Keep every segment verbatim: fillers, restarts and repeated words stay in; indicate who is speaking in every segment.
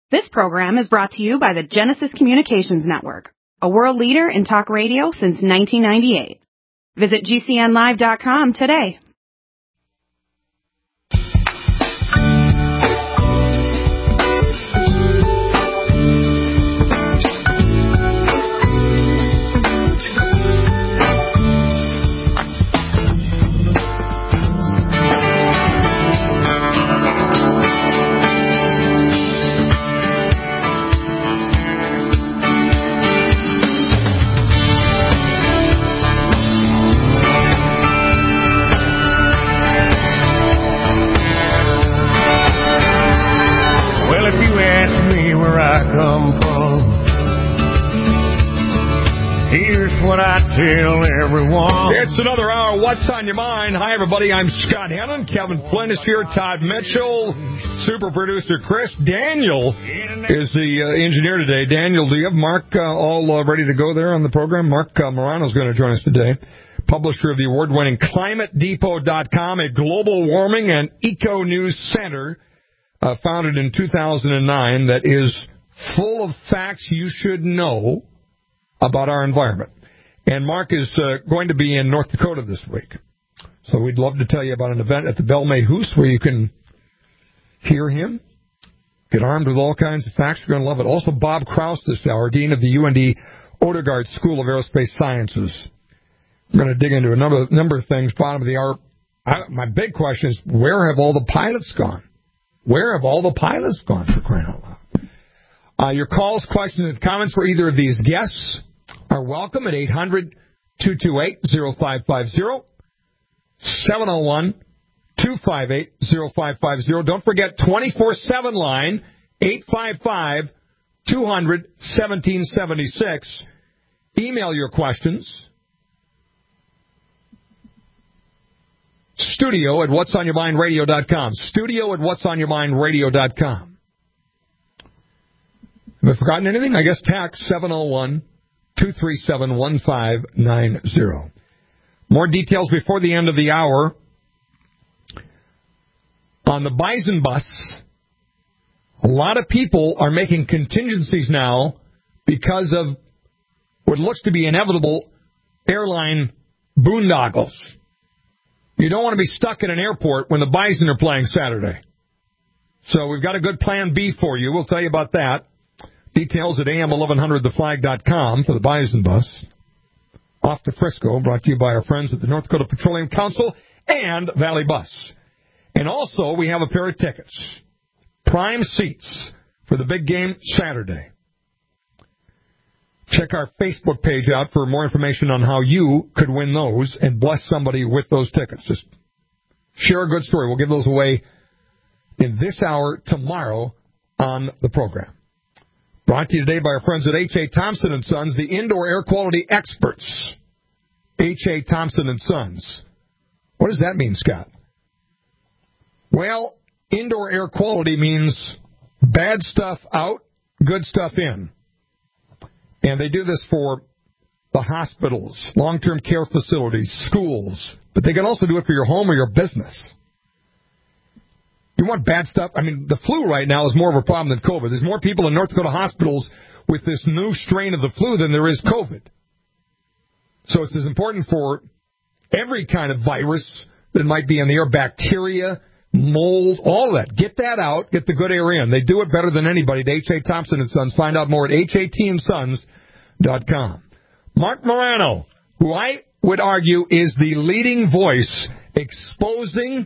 Speaker 1: This program is brought to you by the Genesis Communications Network, a world leader in talk radio since nineteen ninety-eight. Visit G C N live dot com today.
Speaker 2: What I tell everyone. It's another hour. What's on your mind? Hi, everybody. I'm Scott Hennon. Kevin Flynn is here. Todd Mitchell. Super producer Chris. Daniel is the uh, engineer today. Daniel, do you have Mark uh, all uh, ready to go there on the program? Mark uh, Morano is going to join us today. Publisher of the award-winning Climate Depot dot com, a global warming and eco-news center uh, founded in two thousand nine that is full of facts you should know about our environment. And Mark is uh, going to be in North Dakota this week. So we'd love to tell you about an event at the Belle May Hoos where you can hear him, get armed with all kinds of facts. You're going to love it. Also, Bob Kraus this hour, Dean of the U N D Odegaard School of Aerospace Sciences. We're going to dig into a number, number of things. Bottom of the hour. I, my big question is, where have all the pilots gone? Where have all the pilots gone, for crying out loud? Uh, your calls, questions, and comments for either of these guests are welcome at eight hundred, two two eight, oh five five oh, seven oh one, two five eight, oh five five oh. Don't forget twenty-four seven line, eight five five, two hundred, seventeen seventy-six. Email your questions. Studio at what's on your mind radio dot com. Studio at what's on your mind radio dot com. Have I forgotten anything? I guess text seven oh one, two three seven, one five nine zero. More details before the end of the hour. On the Bison bus, a lot of people are making contingencies now because of what looks to be inevitable airline boondoggles. You don't want to be stuck in an airport when the Bison are playing Saturday. So we've got a good plan B for you. We'll tell you about that. Details at A M eleven hundred the flag dot com for the Bison bus. Off to Frisco, brought to you by our friends at the North Dakota Petroleum Council and Valley Bus. And also, we have a pair of tickets. Prime seats for the big game Saturday. Check our Facebook page out for more information on how you could win those and bless somebody with those tickets. Just share a good story. We'll give those away in this hour tomorrow on the program. Brought to you today by our friends at H A. Thompson and Sons, the indoor air quality experts. H A. Thompson and Sons. What does that mean, Scott? Well, indoor air quality means bad stuff out, good stuff in. And they do this for the hospitals, long-term care facilities, schools. But they can also do it for your home or your business. You want bad stuff? I mean, the flu right now is more of a problem than COVID. There's more people in North Dakota hospitals with this new strain of the flu than there is COVID. So it's as important for every kind of virus that might be in the air, bacteria, mold, all that. Get that out. Get the good air in. They do it better than anybody at H A. Thompson and Sons. Find out more at H A T and sons dot com. Mark Morano, who I would argue is the leading voice exposing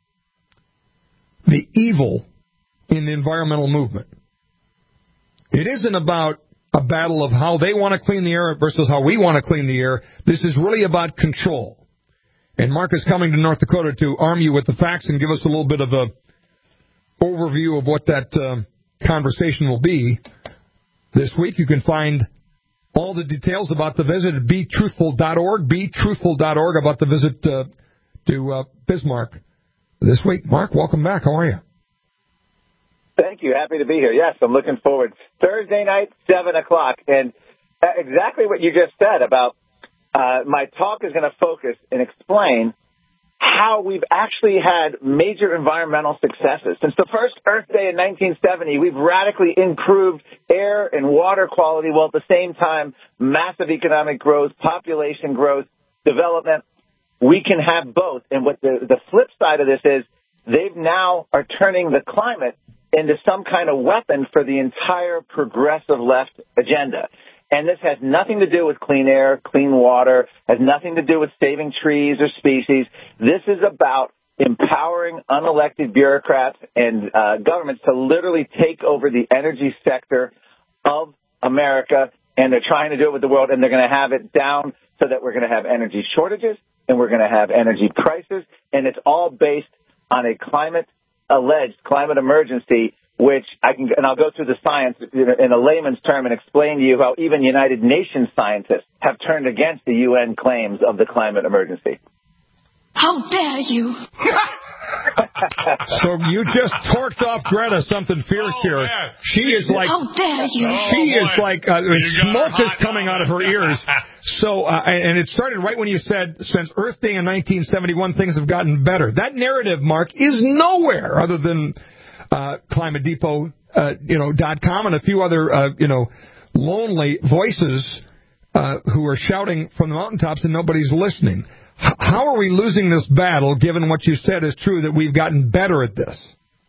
Speaker 2: the evil in the environmental movement. It isn't about a battle of how they want to clean the air versus how we want to clean the air. This is really about control. And Mark is coming to North Dakota to arm you with the facts and give us a little bit of a overview of what that uh, conversation will be. This week you can find all the details about the visit at be truthful dot org, be truthful dot org, about the visit uh, to uh, Bismarck this week. Mark, welcome back. How are you?
Speaker 3: Thank you. Happy to be here. Yes, I'm looking forward. Thursday night, seven o'clock. And exactly what you just said about uh, my talk is going to focus and explain how we've actually had major environmental successes. Since the first Earth Day in nineteen seventy, we've radically improved air and water quality while at the same time massive economic growth, population growth, development. We can have both. And what the, the flip side of this is they've now are turning the climate into some kind of weapon for the entire progressive left agenda. And this has nothing to do with clean air, clean water, has nothing to do with saving trees or species. This is about empowering unelected bureaucrats and uh, governments to literally take over the energy sector of America, and they're trying to do it with the world, and they're going to have it down so that we're going to have energy shortages and we're going to have energy prices, and it's all based on a climate, alleged climate emergency, which I can, and I'll go through the science in a layman's term and explain to you how even United Nations scientists have turned against the U N claims of the climate emergency.
Speaker 4: How dare you?
Speaker 2: So you just torqued off Greta something fierce
Speaker 5: oh,
Speaker 2: here.
Speaker 5: Man.
Speaker 2: She is like,
Speaker 4: how dare you?
Speaker 2: She
Speaker 5: oh,
Speaker 2: is like, uh, smoke is coming out of her ears. So, uh, and it started right when you said, since Earth Day in nineteen seventy-one, things have gotten better. That narrative, Mark, is nowhere other than uh, Climate Depot, uh, you know, dot com and a few other, uh, you know, lonely voices uh, who are shouting from the mountaintops and nobody's listening. How are we losing this battle, given what you said is true, that we've gotten better at this?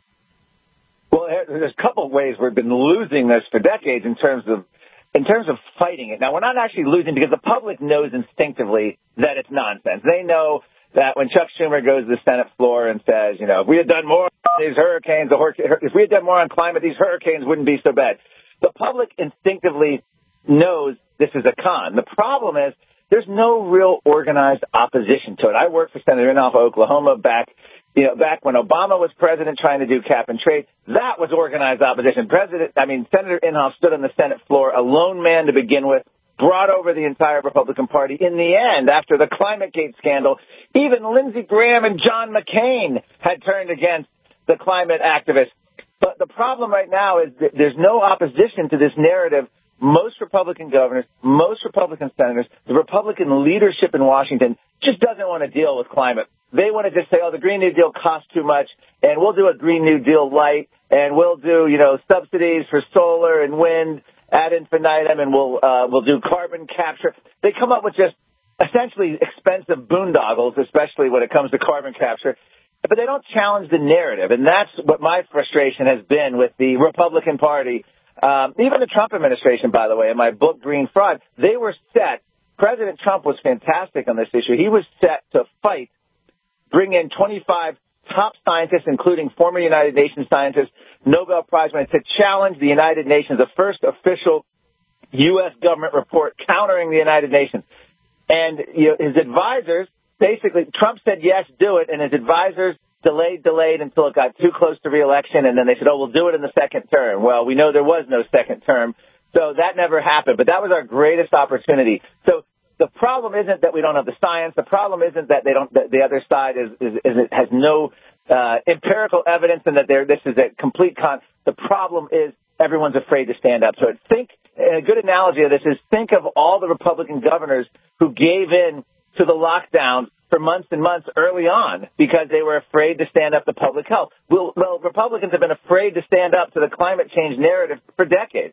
Speaker 3: Well, there's a couple of ways we've been losing this for decades in terms of in terms of fighting it. Now, we're not actually losing because the public knows instinctively that it's nonsense. They know that when Chuck Schumer goes to the Senate floor and says, you know, if we had done more on these hurricanes, if we had done more on climate, these hurricanes wouldn't be so bad. The public instinctively knows this is a con. The problem is, there's no real organized opposition to it. I worked for Senator Inhofe of Oklahoma back, you know, back when Obama was president trying to do cap and trade. That was organized opposition. President, I mean, Senator Inhofe stood on the Senate floor, a lone man to begin with, brought over the entire Republican Party. In the end, after the ClimateGate scandal, even Lindsey Graham and John McCain had turned against the climate activists. But the problem right now is that there's no opposition to this narrative. Most Republican governors, most Republican senators, the Republican leadership in Washington just doesn't want to deal with climate. They want to just say, oh, the Green New Deal costs too much, and we'll do a Green New Deal light, and we'll do, you know, subsidies for solar and wind ad infinitum, and we'll uh, we'll do carbon capture. They come up with just essentially expensive boondoggles, especially when it comes to carbon capture. But they don't challenge the narrative, and that's what my frustration has been with the Republican Party. Um, even the Trump administration, by the way, in my book, Green Fraud, they were set. President Trump was fantastic on this issue. He was set to fight, bring in twenty-five top scientists, including former United Nations scientists, Nobel Prize winners, to challenge the United Nations, the first official U S government report countering the United Nations. And you know, his advisors, basically, Trump said, yes, do it, and his advisors delayed, delayed until it got too close to re-election, and then they said, oh, we'll do it in the second term. Well, we know there was no second term, so that never happened. But that was our greatest opportunity. So the problem isn't that we don't have the science. The problem isn't that they don't. That the other side is, is, is it has no uh, empirical evidence and that there this is a complete con. The problem is everyone's afraid to stand up. So think a good analogy of this is think of all the Republican governors who gave in to the lockdown for months and months early on because they were afraid to stand up to public health. Well, well, Republicans have been afraid to stand up to the climate change narrative for decades.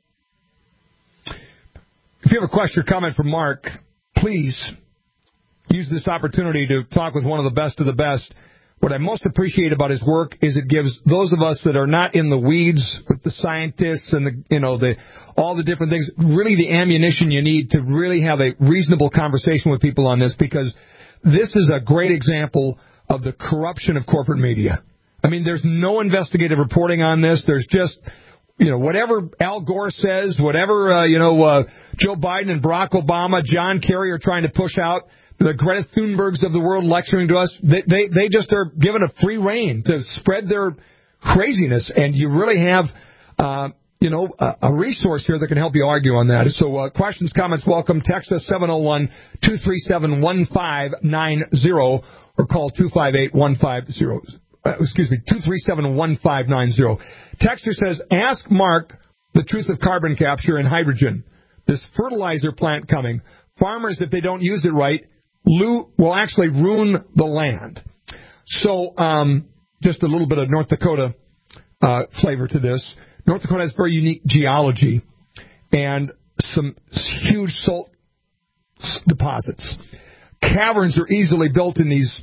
Speaker 2: If you have a question or comment for Mark, please use this opportunity to talk with one of the best of the best. What I most appreciate about his work is it gives those of us that are not in the weeds with the scientists and the, you know, the all the different things, really the ammunition you need to really have a reasonable conversation with people on this, because this is a great example of the corruption of corporate media. I mean, there's no investigative reporting on this. There's just, you know, whatever Al Gore says, whatever, uh, you know, uh, Joe Biden and Barack Obama, John Kerry are trying to push out, the Greta Thunbergs of the world lecturing to us, they, they, they just are given a free rein to spread their craziness. And you really have, uh, you know, a, a resource here that can help you argue on that. So uh, questions, comments, welcome. Text us seven oh one, two three seven, one five nine zero or call two five eight, one five zero. Uh, excuse me, two three seven, one five nine zero. Texter says, ask Mark the truth of carbon capture and hydrogen. This fertilizer plant coming. Farmers, if they don't use it right, will actually ruin the land. So um, just a little bit of North Dakota uh, flavor to this. North Dakota has very unique geology and some huge salt deposits. Caverns are easily built in these.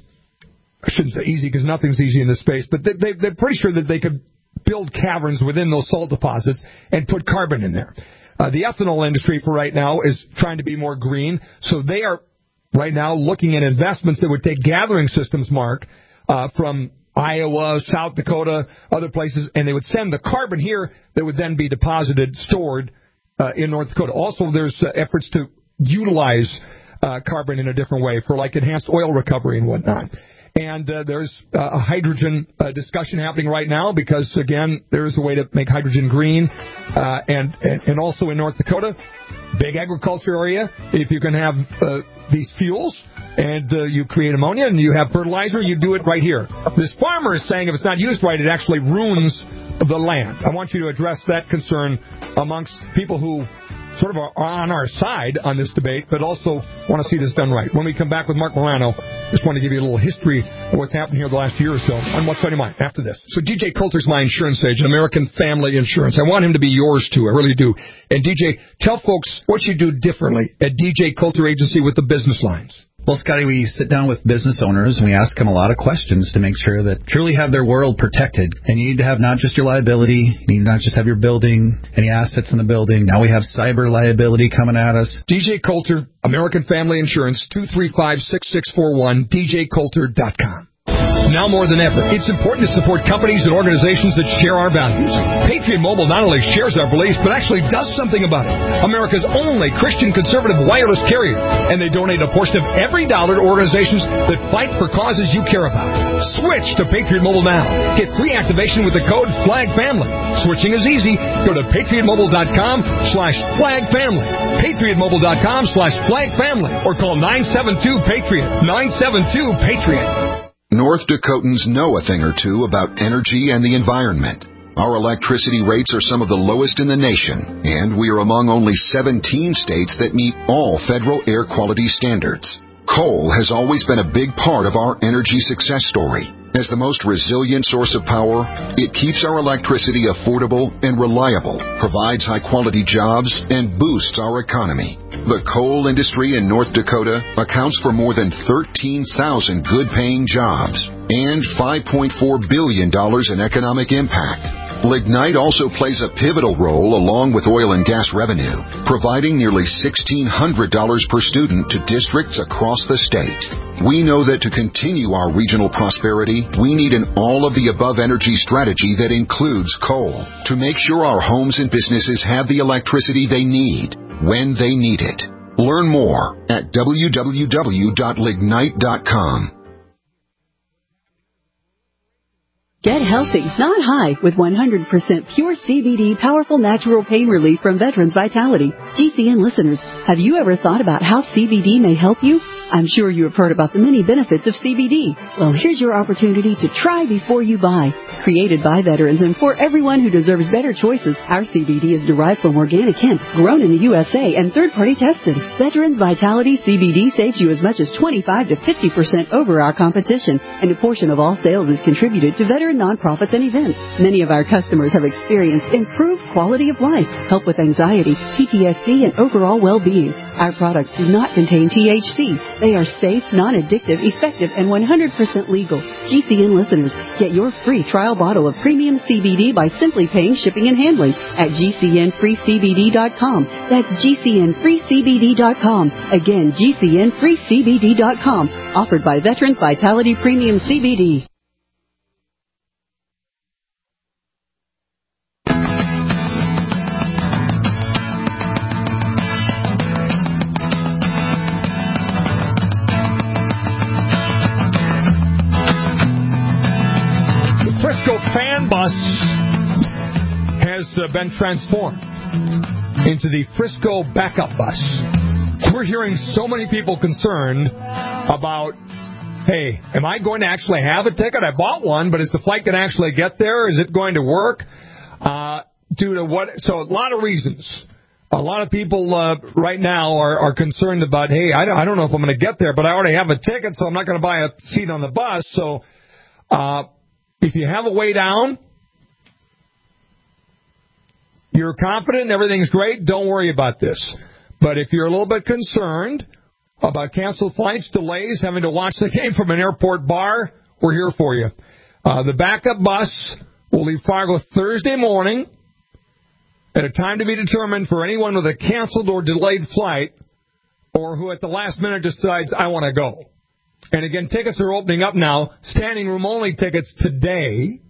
Speaker 2: I shouldn't say easy because nothing's easy in this space, but they, they, they're pretty sure that they could build caverns within those salt deposits and put carbon in there. Uh, the ethanol industry for right now is trying to be more green, so they are right now looking at investments that would take gathering systems, Mark, uh, from Iowa, South Dakota, other places, and they would send the carbon here that would then be deposited, stored uh, in North Dakota. Also, there's uh, efforts to utilize uh, carbon in a different way for like enhanced oil recovery and whatnot. And uh, there's uh, a hydrogen uh, discussion happening right now because, again, there is a way to make hydrogen green. Uh, and, and, and also in North Dakota, big agriculture area, if you can have uh, these fuels and uh, you create ammonia and you have fertilizer, you do it right here. This farmer is saying if it's not used right, it actually ruins the land. I want you to address that concern amongst people who sort of are on our side on this debate, but also want to see this done right. When we come back with Mark Morano, just want to give you a little history of what's happened here the last year or so on What's on Your Mind after this. So D J Coulter's my insurance agent, American Family Insurance. I want him to be yours, too. I really do. And D J, tell folks what you do differently at D J Coulter Agency with the business lines.
Speaker 5: Well, Scotty, we sit down with business owners and we ask them a lot of questions to make sure that truly have their world protected. And you need to have not just your liability, you need not just have your building, any assets in the building. Now we have cyber liability coming at us.
Speaker 2: D J Coulter, American Family Insurance, two three five, six six four one, d j coulter dot com. Now more than ever, it's important to support companies and organizations that share our values. Patriot Mobile not only shares our beliefs, but actually does something about it. America's only Christian conservative wireless carrier. And they donate a portion of every dollar to organizations that fight for causes you care about. Switch to Patriot Mobile now. Get free activation with the code FLAGFAMILY. Switching is easy. Go to patriotmobile.com slash FLAGFAMILY. patriotmobile.com slash FLAGFAMILY. Or call nine seven two PATRIOT. nine seven two PATRIOT.
Speaker 6: North Dakotans know a thing or two about energy and the environment. Our electricity rates are some of the lowest in the nation, and we are among only seventeen states that meet all federal air quality standards. Coal has always been a big part of our energy success story. As the most resilient source of power, it keeps our electricity affordable and reliable, provides high-quality jobs, and boosts our economy. The coal industry in North Dakota accounts for more than thirteen thousand good-paying jobs and five point four billion dollars in economic impact. Lignite also plays a pivotal role along with oil and gas revenue, providing nearly sixteen hundred dollars per student to districts across the state. We know that to continue our regional prosperity, we need an all-of-the-above energy strategy that includes coal to make sure our homes and businesses have the electricity they need when they need it. Learn more at w w w dot lignite dot com.
Speaker 7: Get healthy, not high, with one hundred percent pure C B D powerful natural pain relief from Veterans Vitality. G C N listeners, have you ever thought about how C B D may help you? I'm sure you have heard about the many benefits of C B D. Well, here's your opportunity to try before you buy. Created by veterans and for everyone who deserves better choices, our C B D is derived from organic hemp, grown in the U S A, and third-party tested. Veterans Vitality C B D saves you as much as twenty-five to fifty percent over our competition, and a portion of all sales is contributed to veteran nonprofits and events. Many of our customers have experienced improved quality of life, help with anxiety, P T S D, and overall well-being. Our products do not contain T H C. They are safe, non-addictive, effective, and one hundred percent legal. G C N listeners, get your free trial bottle of premium C B D by simply paying shipping and handling at g c n free c b d dot com. That's g c n free c b d dot com. Again, g c n free c b d dot com. Offered by Veterans Vitality Premium C B D.
Speaker 2: Fan bus has uh, been transformed into the Frisco backup bus. We're hearing so many people concerned about, hey, am I going to actually have a ticket? I bought one, but is the flight going to actually get there? Is it going to work? Uh, due to what? So a lot of reasons. A lot of people uh, right now are, are concerned about, hey, I don't, I don't know if I'm going to get there, but I already have a ticket, so I'm not going to buy a seat on the bus. So Uh, if you have a way down, you're confident everything's great, don't worry about this. But if you're a little bit concerned about canceled flights, delays, having to watch the game from an airport bar, we're here for you. Uh, the backup bus will leave Fargo Thursday morning at a time to be determined for anyone with a canceled or delayed flight or who at the last minute decides, I want to go. And again, tickets are opening up now. Standing room only tickets today.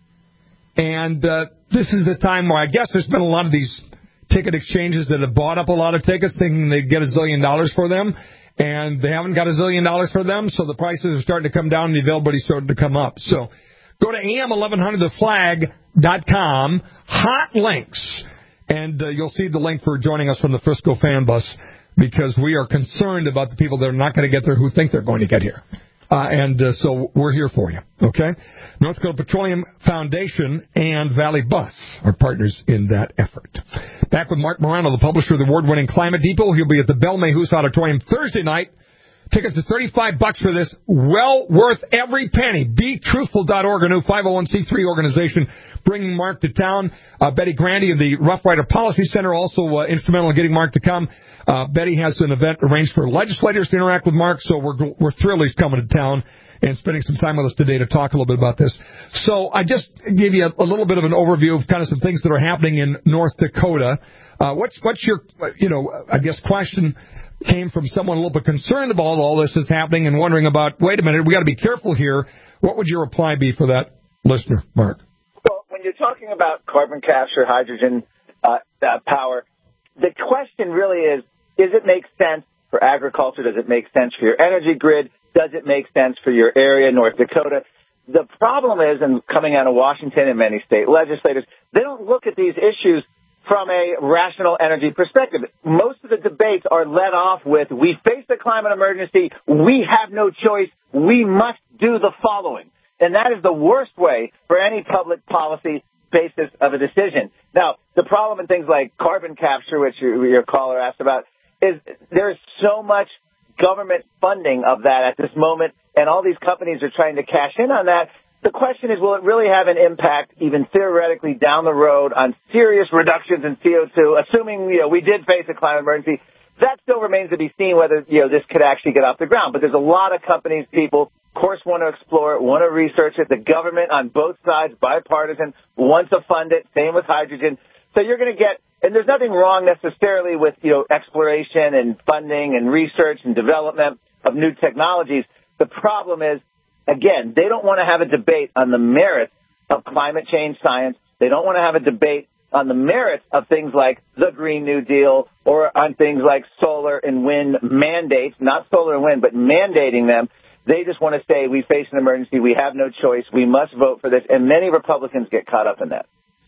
Speaker 2: And uh, this is the time where I guess there's been a lot of these ticket exchanges that have bought up a lot of tickets thinking they'd get a zillion dollars for them. And they haven't got a zillion dollars for them, so the prices are starting to come down and the availability is starting to come up. So go to A M eleven hundred the flag dot com, hot links, and uh, you'll see the link for joining us from the Frisco Fan Bus, because we are concerned about the people that are not going to get there who think they're going to get here. Uh, and uh, so we're here for you, okay? North Dakota Petroleum Foundation and Valley Bus are partners in that effort. Back with Mark Morano, the publisher of the award-winning Climate Depot. He'll be at the Belle Mayhews Auditorium Thursday night. Tickets are thirty-five bucks for this. Well worth every penny. Be Truthful dot org, a new five oh one c three organization bringing Mark to town. Uh, Betty Grandy of the Rough Rider Policy Center, also uh, instrumental in getting Mark to come. Uh, Betty has an event arranged for legislators to interact with Mark, so we're we're thrilled he's coming to town and spending some time with us today to talk a little bit about this. So I just gave you a, a little bit of an overview of kind of some things that are happening in North Dakota. Uh, what's what's your, you know, I guess question came from someone a little bit concerned about all this is happening and wondering about, wait a minute, we got to be careful here. What would your reply be for that listener, Mark?
Speaker 3: Well, when you're talking about carbon capture, hydrogen uh, uh, power, the question really is, does it make sense for agriculture? Does it make sense for your energy grid? Does it make sense for your area, North Dakota? The problem is, and coming out of Washington and many state legislators, they don't look at these issues from a rational energy perspective. Most of the debates are led off with, we face the climate emergency, we have no choice, we must do the following. And that is the worst way for any public policy basis of a decision. Now, the problem in things like carbon capture, which your, your caller asked about, is there's so much government funding of that at this moment, and all these companies are trying to cash in on that. The question is, will it really have an impact, even theoretically, down the road on serious reductions in C O two, assuming, you know, we did face a climate emergency? That still remains to be seen whether, you know, this could actually get off the ground. But there's a lot of companies, people, of course, want to explore it, want to research it. The government on both sides, bipartisan, wants to fund it. Same with hydrogen. So you're going to get, and there's nothing wrong necessarily with, you know, exploration and funding and research and development of new technologies. The problem is, again, they don't want to have a debate on the merits of climate change science. They don't want to have a debate on the merits of things like the Green New Deal or on things like solar and wind mandates, not solar and wind, but mandating them. They just want to say we face an emergency, we have no choice, we must vote for this, and many Republicans get caught up in that.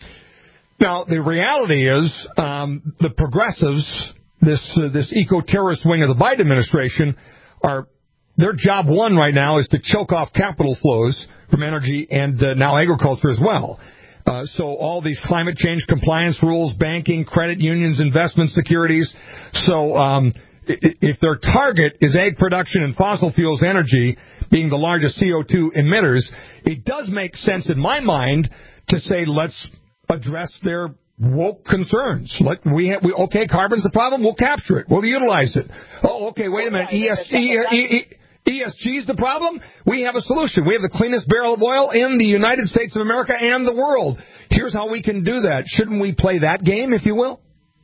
Speaker 2: Now, the reality is um, the progressives, this uh, this eco-terrorist wing of the Biden administration, are their job one right now is to choke off capital flows from energy and uh, now agriculture as well. Uh, so all these climate change compliance rules, banking, credit unions, investment securities. So um, if their target is ag production and fossil fuels energy being the largest C O two emitters, it does make sense in my mind to say let's address their woke concerns. Let we, have, we okay, carbon's the problem. We'll capture it. We'll utilize it. Oh, okay. Wait a minute. E S G, E S G's the problem. We have a solution. We have the cleanest barrel of oil in the United States of America and the world. Here's how we can do that. Shouldn't we play that game, if you will?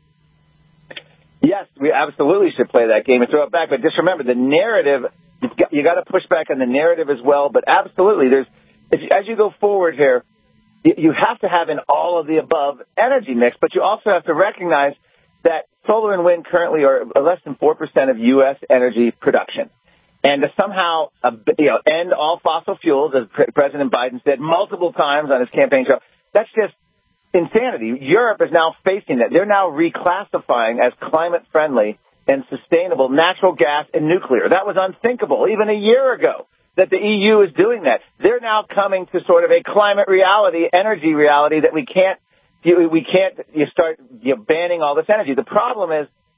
Speaker 3: Yes, we absolutely should play that game and throw it back. But just remember, the narrative, you've got, you got to push back on the narrative as well. But absolutely, there's if, as you go forward here, you have to have an all-of-the-above energy mix, but you also have to recognize that solar and wind currently are less than four percent of U S energy production. And to somehow uh, you know, end all fossil fuels, as President Biden said multiple times on his campaign trail, that's just insanity. Europe is now facing that. They're now reclassifying as climate-friendly and sustainable natural gas and nuclear. That was unthinkable even a year ago, that the E U is doing that. They're now coming to sort of a climate reality, energy reality that we can't, you, we can't, you start you know, banning all this energy. The problem is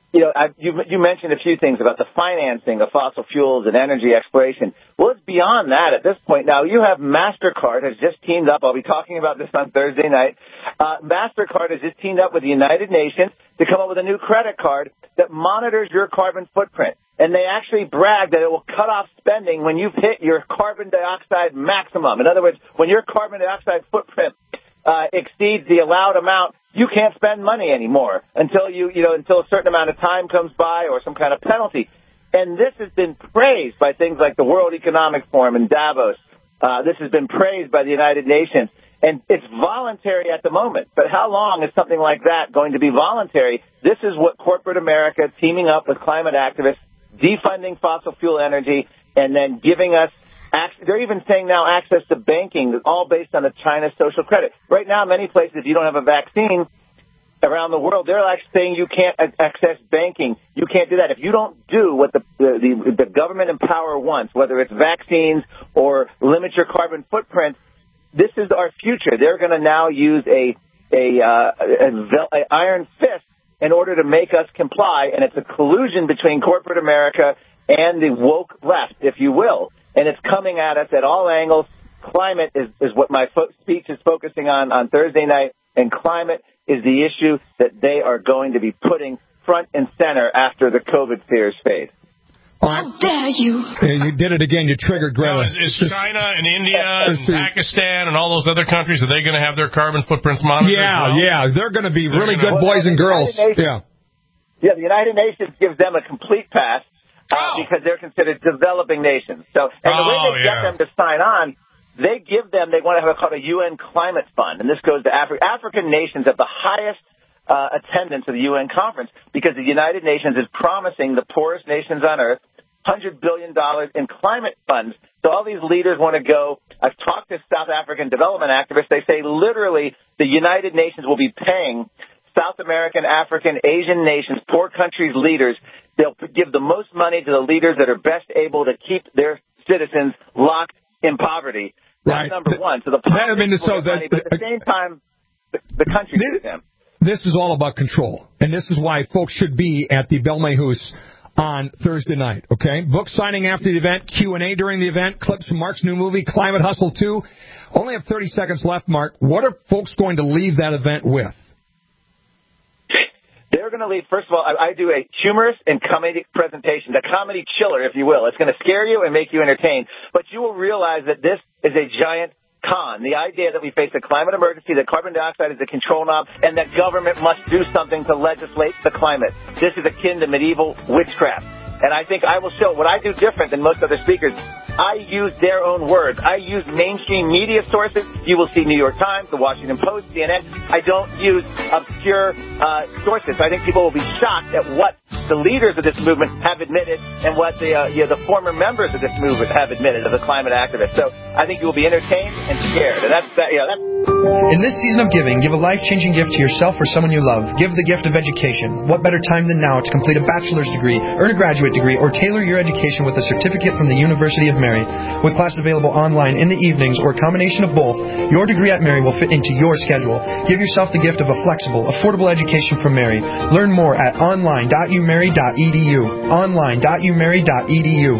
Speaker 3: you know, I, you, you mentioned a few things about the financing of fossil fuels and energy exploration. Well, it's beyond that at this point. Now, you have MasterCard has just teamed up. I'll be talking about this on Thursday night. Uh, MasterCard has just teamed up with the United Nations to come up with a new credit card that monitors your carbon footprint. And they actually brag that it will cut off spending when you've hit your carbon dioxide maximum. In other words, when your carbon dioxide footprint uh, exceeds the allowed amount, you can't spend money anymore until you, you know, until a certain amount of time comes by or some kind of penalty. And this has been praised by things like the World Economic Forum in Davos. Uh, this has been praised by the United Nations. And it's voluntary at the moment. But how long is something like that going to be voluntary? This is what corporate America, teaming up with climate activists, defunding fossil fuel energy, and then giving us access. They're even saying now access to banking, all based on the China social credit. Right now, many places, if you don't have a vaccine around the world, they're like saying you can't access banking. You can't do that. If you don't do what the, the, the government in power wants, whether it's vaccines or limit your carbon footprint, this is our future. They're going to now use a, a, uh, a, a iron fist in order to make us comply, and it's a collusion between corporate America and the woke left, if you will. And it's coming at us at all angles. Climate is, is what my fo- speech is focusing on on Thursday night, and climate is the issue that they are going to be putting front and center after the COVID fears fade.
Speaker 4: How dare you?
Speaker 2: Yeah, you did it again. You triggered Greta.
Speaker 8: Now, is, is China and India and Pakistan and all those other countries, are they going to have their carbon footprints monitored?
Speaker 2: Yeah,
Speaker 8: well?
Speaker 2: yeah. They're going to be
Speaker 8: They're
Speaker 2: really
Speaker 8: gonna,
Speaker 2: good boys and girls. Yeah.
Speaker 3: Yeah, the United Nations gives them a complete pass uh, oh. because they're considered developing nations. So, and the
Speaker 8: oh,
Speaker 3: way they
Speaker 8: yeah.
Speaker 3: get them to sign on, they give them, they want to have what's called a U N climate fund. And this goes to Afri- African nations have the highest uh, attendance of the U N conference because the United Nations is promising the poorest nations on earth one hundred billion dollars in climate funds. So all these leaders want to go. I've talked to South African development activists. They say literally the United Nations will be paying South American, African, Asian nations, poor countries' leaders. They'll give the most money to the leaders that are best able to keep their citizens locked in poverty. That's
Speaker 2: right.
Speaker 3: number one. So the
Speaker 2: I mean, so
Speaker 3: money, but at the same time, the, the country gives them.
Speaker 2: This is all about control, and this is why folks should be at the Belmayhus on Thursday night, okay? Book signing after the event, Q and A during the event, clips from Mark's new movie, Climate Hustle two. Only have thirty seconds left, Mark. What are folks going to leave that event with?
Speaker 3: They're going to leave, first of all, I, I do a humorous and comedic presentation, a comedy chiller, if you will. It's going to scare you and make you entertained, but you will realize that this is a giant con. The idea that we face a climate emergency, that carbon dioxide is a control knob, and that government must do something to legislate the climate. This is akin to medieval witchcraft. And I think I will show what I do different than most other speakers. I use their own words. I use mainstream media sources. You will see New York Times, The Washington Post, C N N. I don't use obscure uh, sources. I think people will be shocked at what the leaders of this movement have admitted and what the uh, you know, the former members of this movement have admitted of the climate activists. So I think you will be entertained and scared. And that's that. You know, that's.
Speaker 9: In this season of giving, give a life-changing gift to yourself or someone you love. Give the gift of education. What better time than now to complete a bachelor's degree, earn a graduate degree, or tailor your education with a certificate from the University of Mary. With class available online in the evenings or a combination of both, your degree at Mary will fit into your schedule. Give yourself the gift of a flexible, affordable education from Mary. Learn more at online dot u mary dot e d u. online dot u mary dot e d u.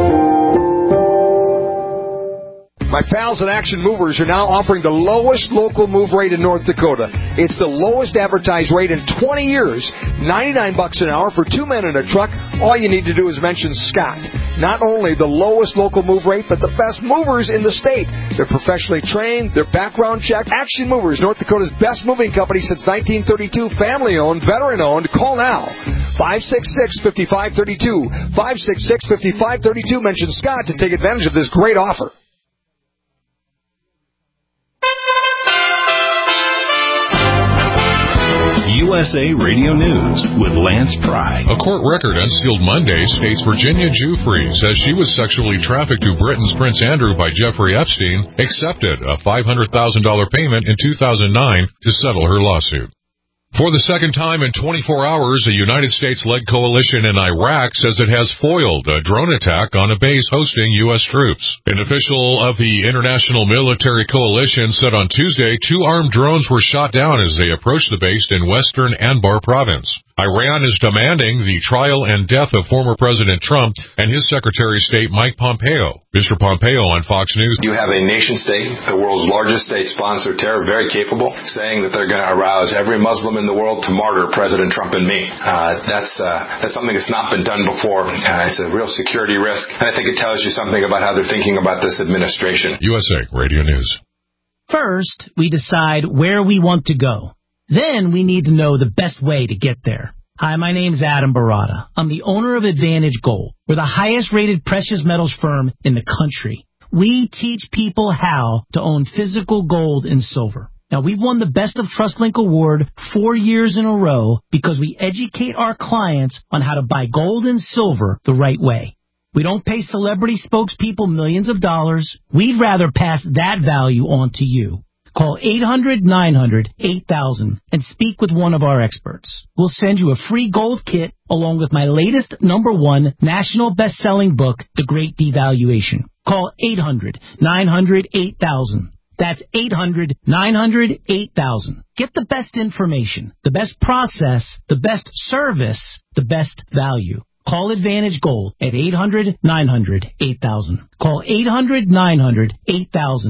Speaker 2: My pals at Action Movers are now offering the lowest local move rate in North Dakota. It's the lowest advertised rate in twenty years. ninety-nine bucks an hour for two men in a truck. All you need to do is mention Scott. Not only the lowest local move rate, but the best movers in the state. They're professionally trained. They're background checked. Action Movers, North Dakota's best moving company since nineteen thirty-two. Family-owned, veteran-owned. Call now. five six six, five five three two. five six six, five five three two. Mention Scott to take advantage of this great offer.
Speaker 10: U S A Radio News with Lance Pry.
Speaker 11: A court record unsealed Monday states Virginia Giuffre says she was sexually trafficked to Britain's Prince Andrew by Jeffrey Epstein, accepted a five hundred thousand dollars payment in two thousand nine to settle her lawsuit. For the second time in twenty-four hours, a United States-led coalition in Iraq says it has foiled a drone attack on a base hosting U S troops. An official of the International Military Coalition said on Tuesday two armed drones were shot down as they approached the base in western Anbar province. Iran is demanding the trial and death of former President Trump and his Secretary of State Mike Pompeo. Mister Pompeo on Fox News.
Speaker 12: You have a nation-state, the world's largest state-sponsored terror, very capable, saying that they're going to arouse every Muslim in the world to martyr President Trump and me. Uh, that's uh, that's something that's not been done before. Uh, it's a real security risk, and I think it tells you something about how they're thinking about this administration.
Speaker 11: U S A Radio News.
Speaker 13: First, we decide where we want to go. Then we need to know the best way to get there. Hi, my name's Adam Barada. I'm the owner of Advantage Gold. We're the highest-rated precious metals firm in the country. We teach people how to own physical gold and silver. Now, we've won the Best of TrustLink Award four years in a row because we educate our clients on how to buy gold and silver the right way. We don't pay celebrity spokespeople millions of dollars. We'd rather pass that value on to you. Call eight hundred nine hundred eight thousand and speak with one of our experts. We'll send you a free gold kit along with my latest number one national best-selling book, The Great Devaluation. Call eight hundred nine hundred eight thousand. That's eight hundred nine hundred eight thousand. Get the best information, the best process, the best service, the best value. Call Advantage Gold at eight hundred nine hundred eight thousand. Call eight hundred nine hundred eight thousand.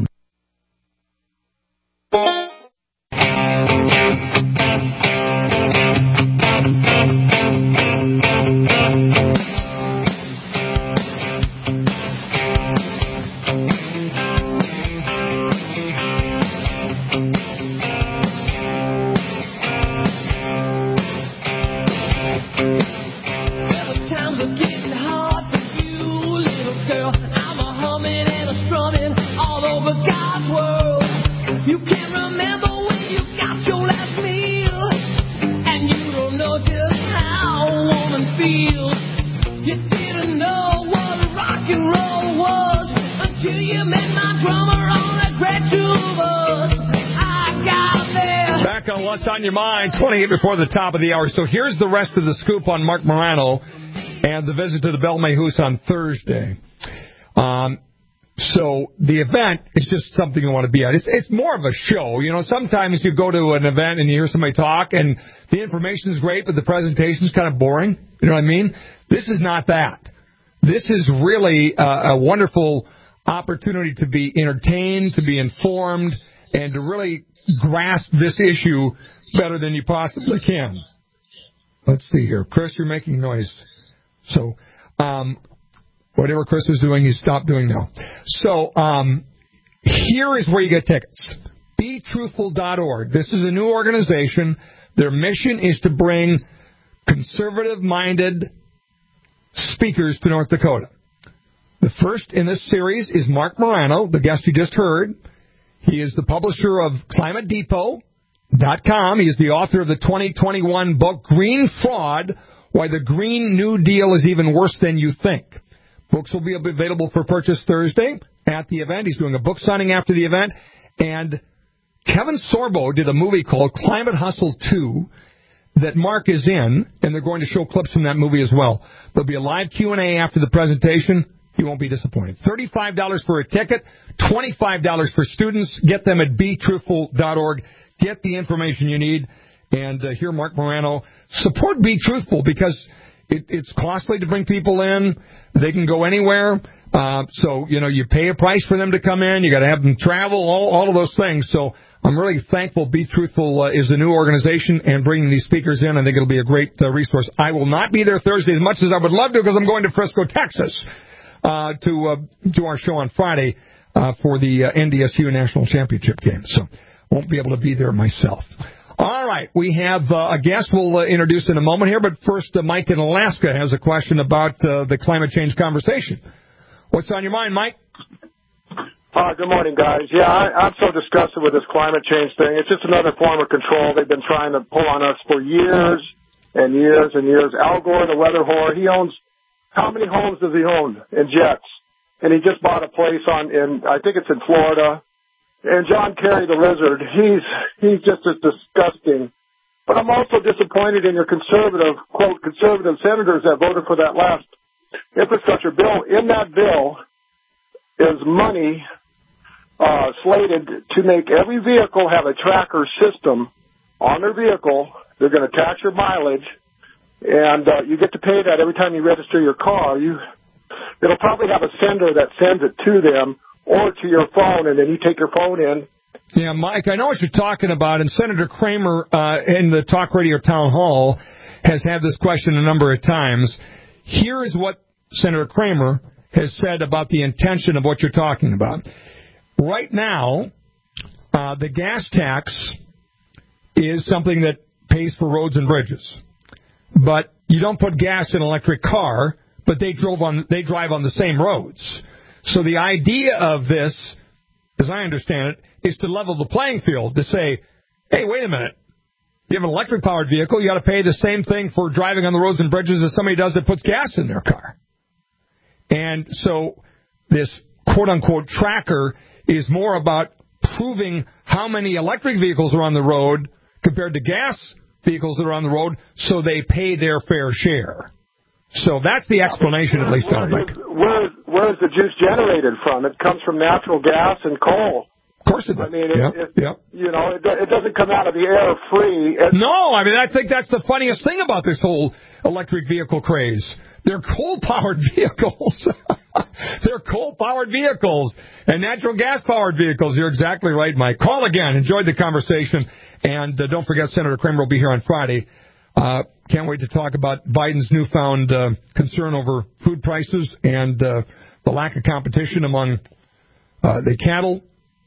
Speaker 2: What's on your mind? twenty-eight before the top of the hour. So here's the rest of the scoop on Marc Morano and the visit to the Belle Mahus on Thursday. Um, so the event is just something you want to be at. It's, it's more of a show. You know, sometimes you go to an event and you hear somebody talk and the information is great, but the presentation is kind of boring. You know what I mean? This is not that. This is really a, a wonderful opportunity to be entertained, to be informed, and to really grasp this issue better than you possibly can. Let's see here. Chris, you're making noise. So, um, whatever Chris is doing, he's stopped doing now. So, um, here is where you get tickets. be truthful dot org. This is a new organization. Their mission is to bring conservative-minded speakers to North Dakota. The first in this series is Marc Morano, the guest you just heard. He is the publisher of Climate Depot dot com. He is the author of the twenty twenty-one book, Green Fraud, Why the Green New Deal is Even Worse Than You Think. Books will be available for purchase Thursday at the event. He's doing a book signing after the event. And Kevin Sorbo did a movie called Climate Hustle two that Mark is in, and they're going to show clips from that movie as well. There'll be a live Q and A after the presentation. You won't be disappointed. thirty-five dollars for a ticket, twenty-five dollars for students. Get them at be truthful dot org. Get the information you need. And uh, hear Marc Morano. Support Be Truthful because it, it's costly to bring people in. They can go anywhere. Uh, so, you know, you pay a price for them to come in. You got to have them travel, all, all of those things. So I'm really thankful Be Truthful uh, is a new organization and bringing these speakers in. I think it'll be a great uh, resource. I will not be there Thursday as much as I would love to because I'm going to Frisco, Texas. Uh, to uh, do our show on Friday uh, for the uh, N D S U National Championship game. So won't be able to be there myself. All right, we have uh, a guest we'll uh, introduce in a moment here, but first uh, Mike in Alaska has a question about uh, the climate change conversation. What's on your mind, Mike?
Speaker 14: Uh, good morning, guys. Yeah, I, I'm so disgusted with this climate change thing. It's just another form of control they've been trying to pull on us for years and years and years. Al Gore, the weather whore, he owns... How many homes does he own in jets? And he just bought a place on in I think it's in Florida. And John Kerry, the lizard, he's he's just as disgusting But I'm also disappointed in your conservative, quote, conservative senators that voted for that last infrastructure bill. In that bill is money uh, slated to make every vehicle have a tracker system on their vehicle. They're going to tax your mileage, and uh, you get to pay that every time you register your car. You, it'll probably have a sender that sends it to them or to your phone, and then you take your phone in.
Speaker 2: Yeah, Mike, I know what you're talking about, and Senator Kramer uh, in the Talk Radio Town Hall has had this question a number of times. Here is what Senator Kramer has said about the intention of what you're talking about. Right now, uh, the gas tax is something that pays for roads and bridges. But you don't put gas in an electric car, but they drove on they drive on the same roads. So the idea of this, as I understand it, is to level the playing field, to say, hey, wait a minute. You have an electric-powered vehicle, you got to pay the same thing for driving on the roads and bridges as somebody does that puts gas in their car. And so this quote-unquote tracker is more about proving how many electric vehicles are on the road compared to gas vehicles that are on the road, so they pay their fair share. So that's the explanation, at least, on it.
Speaker 14: Where, where is the juice generated from? It comes from natural gas and coal.
Speaker 2: Of course it does.
Speaker 14: I mean, it,
Speaker 2: yep,
Speaker 14: it,
Speaker 2: yep.
Speaker 14: you know, it, it doesn't come out of the air free. It,
Speaker 2: no, I mean, I think that's the funniest thing about this whole electric vehicle craze. They're coal-powered vehicles. They're coal-powered vehicles and natural gas-powered vehicles. You're exactly right, Mike. Call again. Enjoyed the conversation. And uh, don't forget, Senator Kramer will be here on Friday. Uh, can't wait to talk about Biden's newfound uh, concern over food prices and uh, the lack of competition among uh, the cattle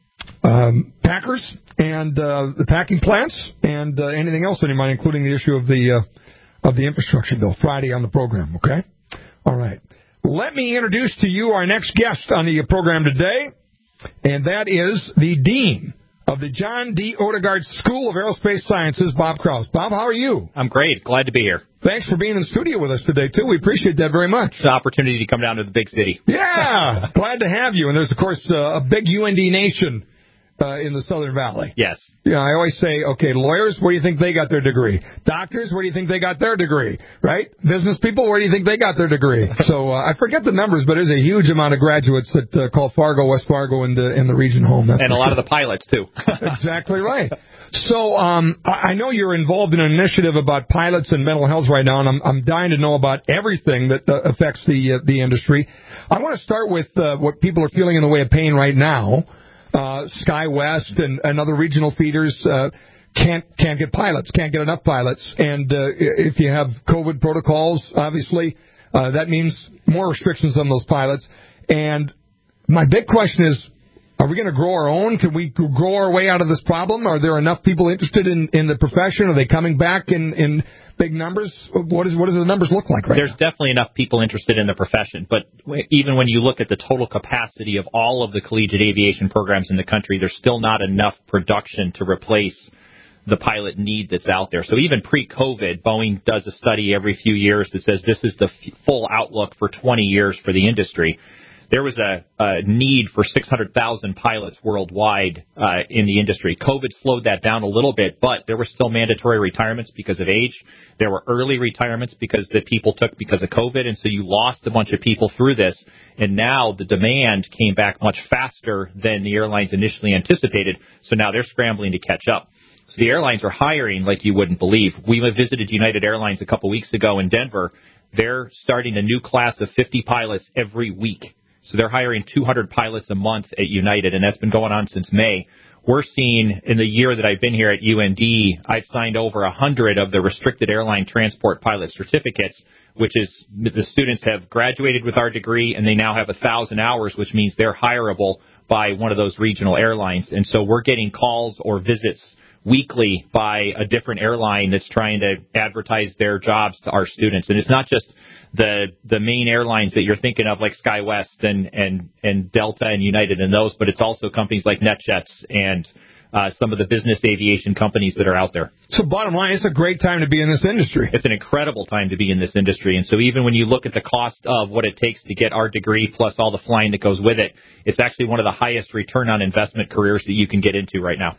Speaker 2: um, packers and uh, the packing plants and uh, anything else on your mind, including the issue of the uh, of the infrastructure bill. Friday on the program, okay? All right. Let me introduce to you our next guest on the program today, and that is the Dean of the John D. Odegaard School of Aerospace Sciences, Bob Kraus. Bob, how are you?
Speaker 15: I'm great. Glad to be here.
Speaker 2: Thanks for being in the studio with us today, too. We appreciate that very much.
Speaker 15: It's an opportunity to come down to the big city.
Speaker 2: Yeah, glad to have you. And there's, of course, uh, a big U N D nation uh, in the Southern Valley.
Speaker 15: Yes.
Speaker 2: Yeah, I always say, okay, lawyers, where do you think they got their degree? Doctors, where do you think they got their degree? Right? Business people, where do you think they got their degree? So uh, I forget the numbers, but there's a huge amount of graduates that uh, call Fargo, West Fargo, and the, and the region home. That's
Speaker 15: and a lot sure. of the pilots, too.
Speaker 2: Exactly right. So um, I know you're involved in an initiative about pilots and mental health right now, and I'm, I'm dying to know about everything that uh, affects the uh, the industry. I want to start with uh, what people are feeling in the way of pain right now. Uh, SkyWest and, and other regional feeders uh, can't can't get pilots, can't get enough pilots. And uh, if you have COVID protocols, obviously, uh, that means more restrictions on those pilots. And my big question is, are we going to grow our own? Can we grow our way out of this problem? Are there enough people interested in, in the profession? Are they coming back in, in big numbers? What is what does the numbers look like right
Speaker 15: There's
Speaker 2: now?
Speaker 15: definitely enough people interested in the profession, but even when you look at the total capacity of all of the collegiate aviation programs in the country, there's still not enough production to replace the pilot need that's out there. So even pre-COVID, Boeing does a study every few years that says this is the f- full outlook for twenty years for the industry. There was a, a need for six hundred thousand pilots worldwide uh, in the industry. COVID slowed that down a little bit, but there were still mandatory retirements because of age. There were early retirements because that people took because of COVID, and so you lost a bunch of people through this. And now the demand came back much faster than the airlines initially anticipated, so now they're scrambling to catch up. So the airlines are hiring like you wouldn't believe. We visited United Airlines a couple weeks ago in Denver. They're starting a new class of fifty pilots every week. So they're hiring two hundred pilots a month at United, and that's been going on since May. We're seeing, in the year that I've been here at U N D, I've signed over one hundred of the restricted airline transport pilot certificates, which is the students have graduated with our degree, and they now have one thousand hours, which means they're hireable by one of those regional airlines. And so we're getting calls or visits weekly by a different airline that's trying to advertise their jobs to our students. And it's not just the the main airlines that you're thinking of, like SkyWest and, and, and Delta and United and those, but it's also companies like NetJets and uh, some of the business aviation companies that are out there.
Speaker 2: So bottom line, it's a great time to be in this industry.
Speaker 15: It's an incredible time to be in this industry. And so even when you look at the cost of what it takes to get our degree plus all the flying that goes with it, it's actually one of the highest return on investment careers that you can get into right now.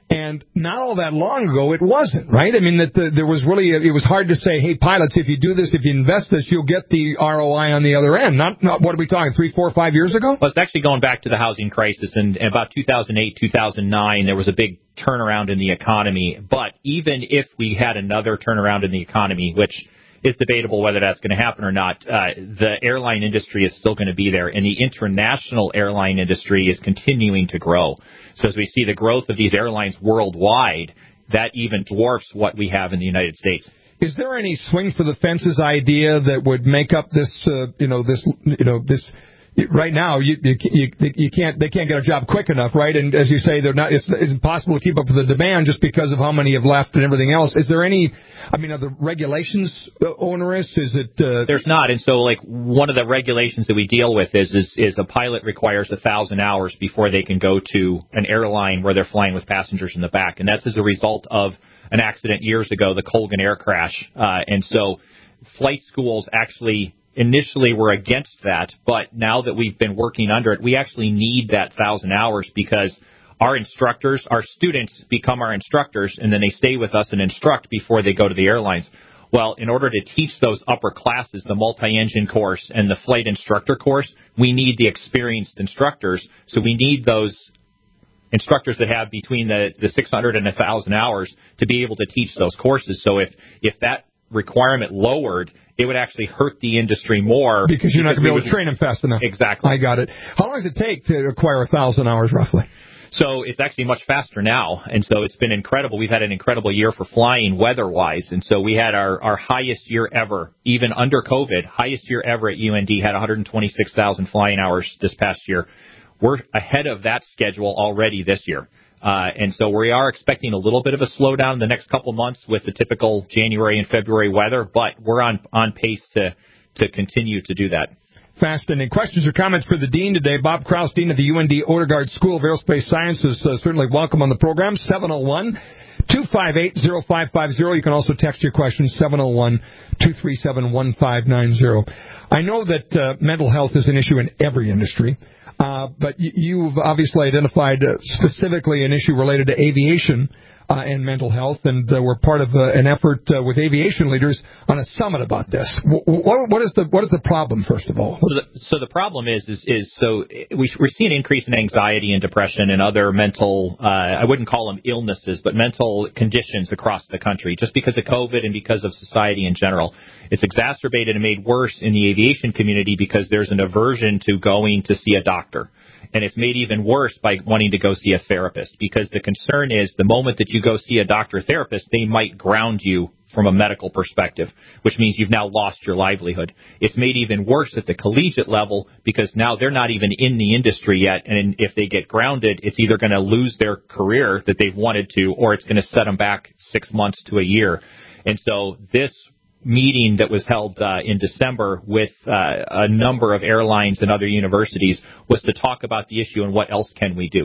Speaker 2: And not all that long ago, it wasn't, right? I mean, that the, there was really, it was hard to say, hey, pilots, if you do this, if you invest this, you'll get the R O I on the other end. Not, not what are we talking, three, four, five years ago?
Speaker 15: Well, it's actually going back to the housing crisis. And in about two thousand eight, two thousand nine, there was a big turnaround in the economy. But even if we had another turnaround in the economy, which is debatable whether that's going to happen or not, uh, the airline industry is still going to be there, and the international airline industry is continuing to grow. So as we see the growth of these airlines worldwide, that even dwarfs what we have in the United States.
Speaker 2: Is there any swing for the fences idea that would make up this, uh, you know, this, you know, this? Right now, you, you you can't they can't get a job quick enough, right? And as you say, they're not. It's, it's impossible to keep up with the demand just because of how many have left and everything else. Is there any? I mean, are the regulations onerous? Is it? Uh,
Speaker 15: There's not. And so, like, one of the regulations that we deal with is is, is a pilot requires a thousand hours before they can go to an airline where they're flying with passengers in the back, and that's as a result of an accident years ago, the Colgan air crash. Uh, and so, flight schools actually initially were against that, but now that we've been working under it, we actually need that thousand hours because our instructors, our students become our instructors, and then they stay with us and instruct before they go to the airlines. Well, in order to teach those upper classes, the multi-engine course and the flight instructor course, we need the experienced instructors. So we need those instructors that have between the, the six hundred and one thousand hours to be able to teach those courses. So if, if that requirement lowered, it would actually hurt the industry more.
Speaker 2: Because you're not going to be able to train them fast enough.
Speaker 15: Exactly.
Speaker 2: I got it. How long does it take to acquire one thousand hours, roughly?
Speaker 15: So it's actually much faster now, and so it's been incredible. We've had an incredible year for flying weather-wise, and so we had our, our highest year ever, even under COVID, highest year ever at U N D, had one hundred twenty-six thousand flying hours this past year. We're ahead of that schedule already this year. Uh, and so we are expecting a little bit of a slowdown in the next couple months with the typical January and February weather, but we're on, on pace to, to continue to do that.
Speaker 2: Fascinating. Questions or comments for the Dean today? Bob Kraus, Dean of the U N D Odegaard School of Aerospace Sciences, uh, certainly welcome on the program. seven oh one, two five eight, oh five five oh. You can also text your questions, seven oh one, two three seven, one five nine oh. I know that uh, mental health is an issue in every industry. Uh, but you've obviously identified uh, specifically an issue related to aviation uh, and mental health, and uh, we're part of uh, an effort uh, with aviation leaders on a summit about this. What, what is the what is the problem, first of all?
Speaker 15: So the, so the problem is is, is so we, we're seeing an increase in anxiety and depression and other mental uh, I wouldn't call them illnesses, but mental conditions across the country, just because of COVID and because of society in general. It's exacerbated and made worse in the aviation community because there's an aversion to going to see a doctor. And it's made even worse by wanting to go see a therapist, because the concern is the moment that you go see a doctor or therapist, they might ground you from a medical perspective, which means you've now lost your livelihood. It's made even worse at the collegiate level because now they're not even in the industry yet, and if they get grounded, it's either going to lose their career that they've wanted to, or it's going to set them back six months to a year. And so this meeting that was held uh, in December with uh, a number of airlines and other universities was to talk about the issue and what else can we do.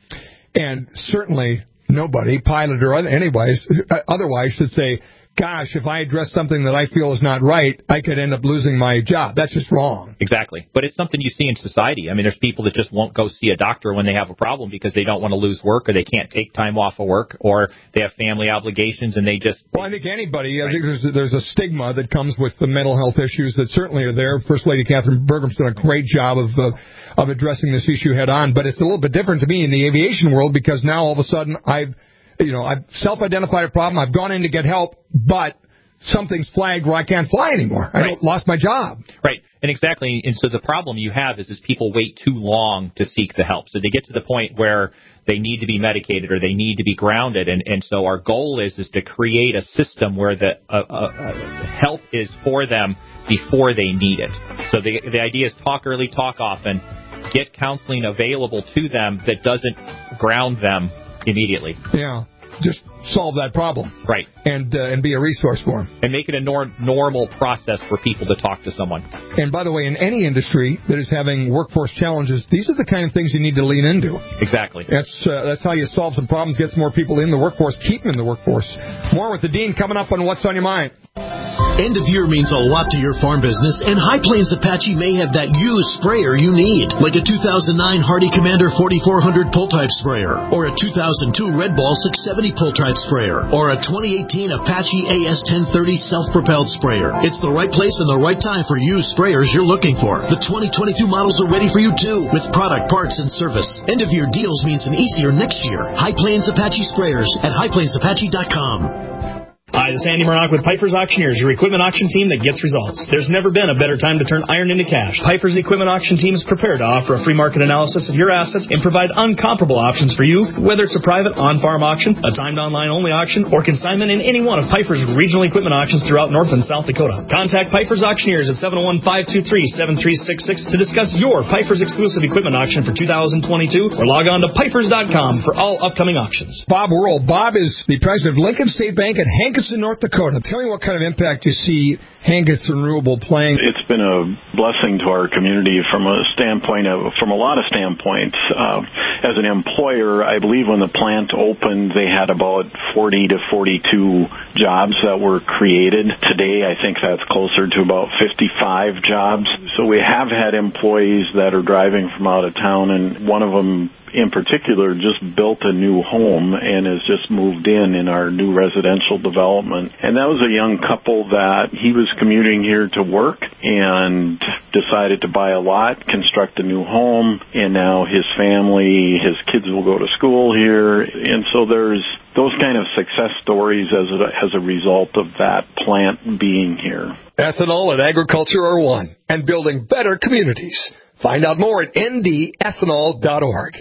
Speaker 2: And certainly nobody, pilot or anyways, otherwise should say, gosh, if I address something that I feel is not right, I could end up losing my job. That's just wrong.
Speaker 15: Exactly. But it's something you see in society. I mean, there's people that just won't go see a doctor when they have a problem because they don't want to lose work, or they can't take time off of work, or they have family obligations and they just...
Speaker 2: Well, I think anybody, right. I think there's, there's a stigma that comes with the mental health issues that certainly are there. First Lady Catherine Burgham's done a great job of uh, of addressing this issue head on, but it's a little bit different to me in the aviation world because now all of a sudden I've, you know, I've self-identified a problem, I've gone in to get help, but something's flagged where I can't fly anymore. I right. lost my job.
Speaker 15: Right. And exactly. And so the problem you have is, is people wait too long to seek the help. So they get to the point where they need to be medicated or they need to be grounded. And, and so our goal is, is to create a system where the uh, uh, uh, help is for them before they need it. So the, the idea is talk early, talk often, get counseling available to them that doesn't ground them immediately.
Speaker 2: Yeah. Just solve that problem.
Speaker 15: Right.
Speaker 2: And uh, and be a resource for them.
Speaker 15: And make it a nor- normal process for people to talk to someone.
Speaker 2: And by the way, in any industry that is having workforce challenges, these are the kind of things you need to lean into.
Speaker 15: Exactly.
Speaker 2: That's uh, that's how you solve some problems, get some more people in the workforce, keep them in the workforce. More with the Dean coming up on What's on Your Mind.
Speaker 16: End of year means a lot to your farm business, and High Plains Apache may have that used sprayer you need, like a two thousand nine Hardy Commander forty-four hundred pull-type sprayer, or a two thousand two Red Ball six seventy pull-type sprayer, or a twenty eighteen Apache A S ten thirty self-propelled sprayer. It's the right place and the right time for used sprayers you're looking for. The twenty twenty-two models are ready for you, too, with product, parts, and service. End-of-year deals means an easier next year. High Plains Apache Sprayers at high plains apache dot com.
Speaker 17: Hi, this is Andy Murdoch with Piper's Auctioneers, your equipment auction team that gets results. There's never been a better time to turn iron into cash. Piper's Equipment Auction Team is prepared to offer a free market analysis of your assets and provide uncomparable options for you, whether it's a private on-farm auction, a timed online-only auction, or consignment in any one of Piper's regional equipment auctions throughout North and South Dakota. Contact Piper's Auctioneers at seven oh one, five two three, seven three six six to discuss your Piper's exclusive equipment auction for two thousand twenty-two, or log on to pipers dot com for all upcoming auctions.
Speaker 2: Bob Worrell. Bob is the president of Lincoln State Bank in Hankinson, North Dakota. Tell me what kind of impact you see Hankinson Renewable playing.
Speaker 18: It's been a blessing to our community from a standpoint of, from a lot of standpoints. Uh, as an employer, I believe when the plant opened, they had about forty to forty-two jobs that were created. Today, I think that's closer to about fifty-five jobs. So we have had employees that are driving from out of town, and one of them in particular just built a new home and has just moved in in our new residential development. And that was a young couple that he was commuting here to work and decided to buy a lot, construct a new home, and now his family, his kids will go to school here. And so there's those kind of success stories as a, as a result of that plant being here.
Speaker 2: Ethanol and agriculture are one, and building better communities. Find out more at n d ethanol dot org.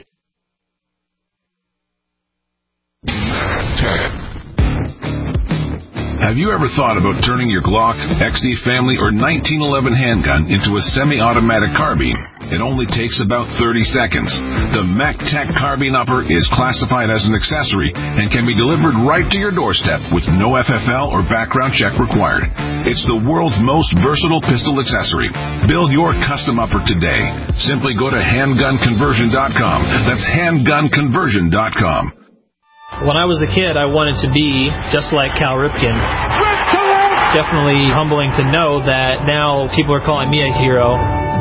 Speaker 19: Have you ever thought about turning your Glock, X D Family, or nineteen eleven handgun into a semi-automatic carbine? It only takes about thirty seconds. The MacTech Carbine Upper is classified as an accessory and can be delivered right to your doorstep with no F F L or background check required. It's the world's most versatile pistol accessory. Build your custom upper today. Simply go to handgun conversion dot com. That's handgun conversion dot com.
Speaker 20: When I was a kid, I wanted to be just like Cal Ripken. It's definitely humbling to know that now people are calling me a hero.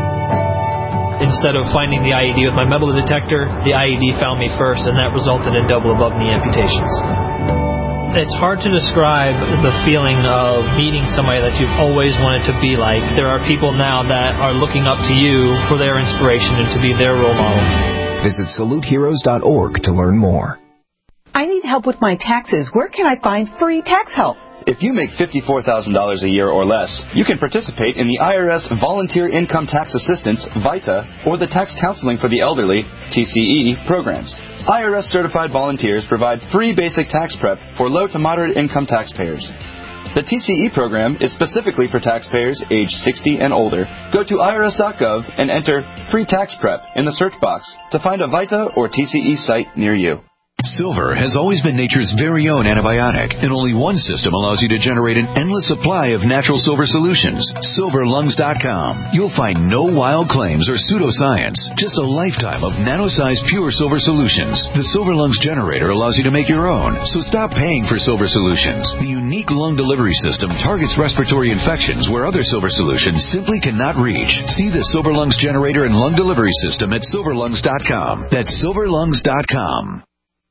Speaker 20: Instead of finding the I E D with my metal detector, the I E D found me first, and that resulted in double above-knee amputations. It's hard to describe the feeling of meeting somebody that you've always wanted to be like. There are people now that are looking up to you for their inspiration and to be their role model.
Speaker 21: Visit salute heroes dot org to learn more.
Speaker 22: I need help with my taxes. Where can I find free tax help?
Speaker 23: If you make fifty-four thousand dollars a year or less, you can participate in the I R S Volunteer Income Tax Assistance, VITA, or the Tax Counseling for the Elderly, T C E, programs. I R S-certified volunteers provide free basic tax prep for low to moderate income taxpayers. The T C E program is specifically for taxpayers age sixty and older. Go to I R S dot gov and enter Free Tax Prep in the search box to find a VITA or T C E site near you.
Speaker 24: Silver has always been nature's very own antibiotic, and only one system allows you to generate an endless supply of natural silver solutions. silver lungs dot com. You'll find no wild claims or pseudoscience, just a lifetime of nano-sized pure silver solutions. The Silver Lungs generator allows you to make your own, so stop paying for silver solutions. The unique lung delivery system targets respiratory infections where other silver solutions simply cannot reach. See the Silver Lungs generator and lung delivery system at silver lungs dot com. That's silver lungs dot com.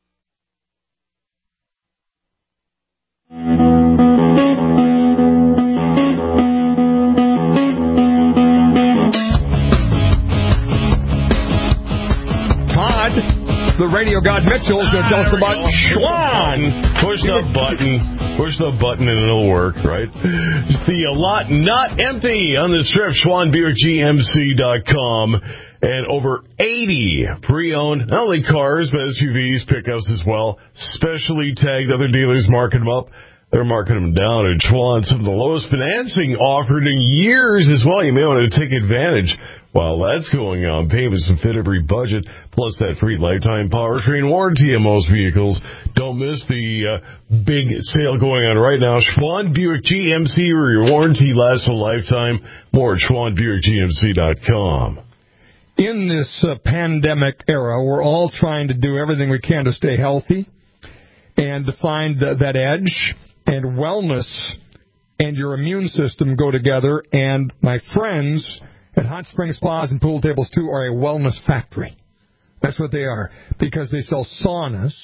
Speaker 2: Todd, the radio god Mitchell, is going to tell us about Schwan.
Speaker 8: Push the button. Push the button and it'll work, right? The lot not empty on the strip, Schwan Buick G M C dot com. And over eighty pre-owned, not only cars, but S U Vs, pickups as well. Specially tagged. Other dealers marking them up. They're marking them down at Schwan. Some of the lowest financing offered in years as well. You may want to take advantage while that's going on. Payments can fit every budget, plus that free lifetime powertrain warranty on most vehicles. Don't miss the uh, big sale going on right now. Schwan Buick G M C, where your warranty lasts a lifetime. More at Schwan Buick G M C dot com.
Speaker 2: In this uh, pandemic era, we're all trying to do everything we can to stay healthy and to find th- that edge. And wellness and your immune system go together, and my friends at Hot Springs Spas and Pool Tables two are a wellness factory. That's what they are, because they sell saunas.